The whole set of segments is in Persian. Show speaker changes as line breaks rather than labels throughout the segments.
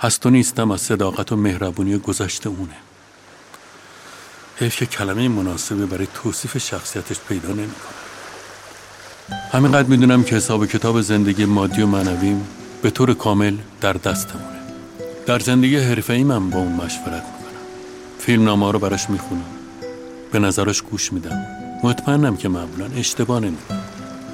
هست و نیستم از صداقت و مهربونی گذشته اونه. حیف که کلمه مناسبی برای توصیف شخصیتش پیدا نمی‌کنم. همینقدر میدونم که حساب کتاب زندگی مادی و معنویم به طور کامل در دستمونه. در زندگی حرفه‌ای من با اون مشورت میکنم. فیلمنامه‌ها رو براش میخونم. به نظرش گوش میدم. مطمئنم که معمولا اشتباه نمیکنم.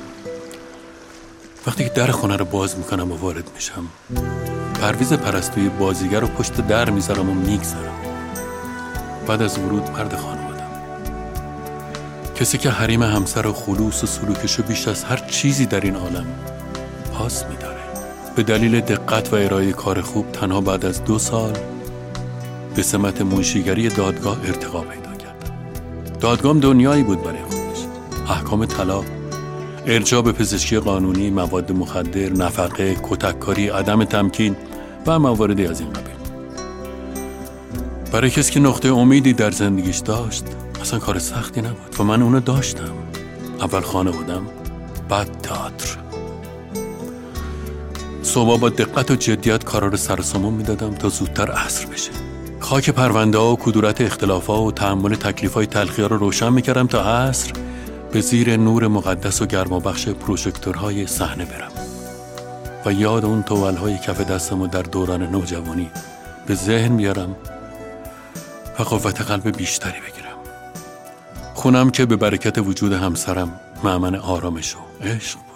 وقتی که در خونه رو باز میکنم و وارد میشم، پرویز پرستویی بازیگر رو پشت در میذارم و میگذارم. بعد از ورود مرد خانوادم، کسی که حریم همسر و خلوص و سلوکشو بیش از هر چیزی در این عالم پاس میداره. به دلیل دقت و ارائه کار خوب تنها بعد از 2 سال به سمت منشیگری دادگاه ارتقا پیدا کرد. دادگاه دنیایی بود برای خودش. احکام طلاق، ارجاع به پزشکی قانونی، مواد مخدر، نفقه، کتککاری، عدم تمکین و مواردی از این قبیل. برای کسی که نقطه امیدی در زندگیش داشت اصلا کار سختی نبود و من اونو داشتم. اول خانوادم، بعد تئاتر. صبح با دقت و جدیت کارا رو سر و سامون میدادم تا زودتر عصر بشه. خاک پرونده ها و کدورت اختلاف ها و تحمل تکلیف های تلخی ها رو روشن میکردم تا عصر به زیر نور مقدس و گرمابخش پروژکتورهای صحنه برم و یاد اون تولهای کف دستمو در دوران نوجوانی به ذهن بیارم و قوت قلب بیشتری بگیرم. خونم که به برکت وجود همسرم مأمن آرامش و عشق